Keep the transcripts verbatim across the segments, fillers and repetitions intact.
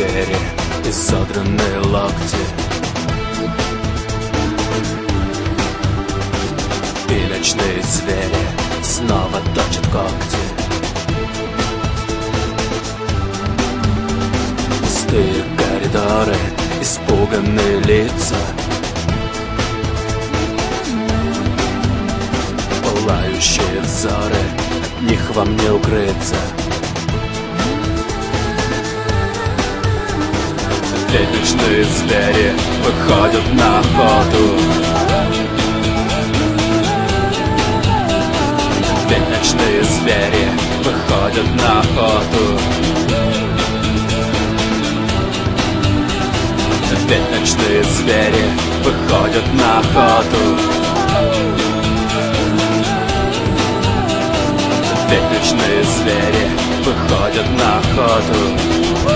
звери и содранные локти, и ночные звери снова точат когти. Пустые коридоры, испуганные лица, пылающие взоры, от них вам не укрыться. Ведь ночные звери выходят на охоту. Ведь ночные звери выходят на охоту. Ведь ночные звери выходят на охоту. Ведь ночные звери выходят на охоту.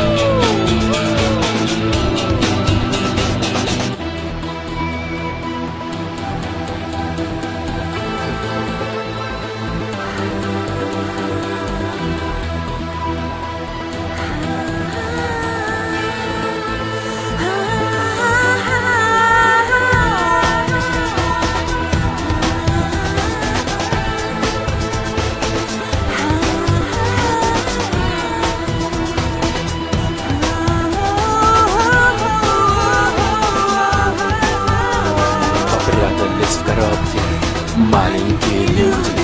В коробке маленькие люди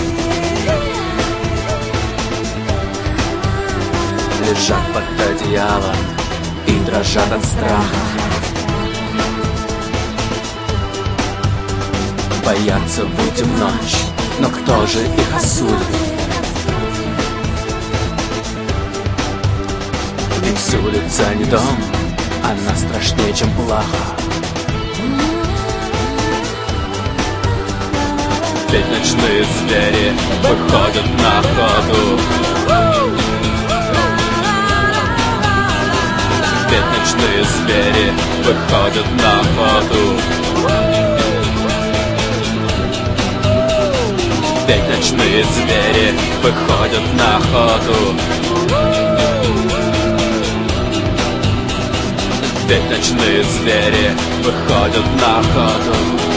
лежат под одеялом и дрожат от страха. Боятся выйти в ночь, но кто же их осудит? Ведь с улицы не дом, она страшнее, чем плаха. Ведь ночные звери выходят на охоту. Ведь ночные звери выходят на охоту. Ведь ночные звери выходят на охоту. Ведь ночные звери выходят на охоту.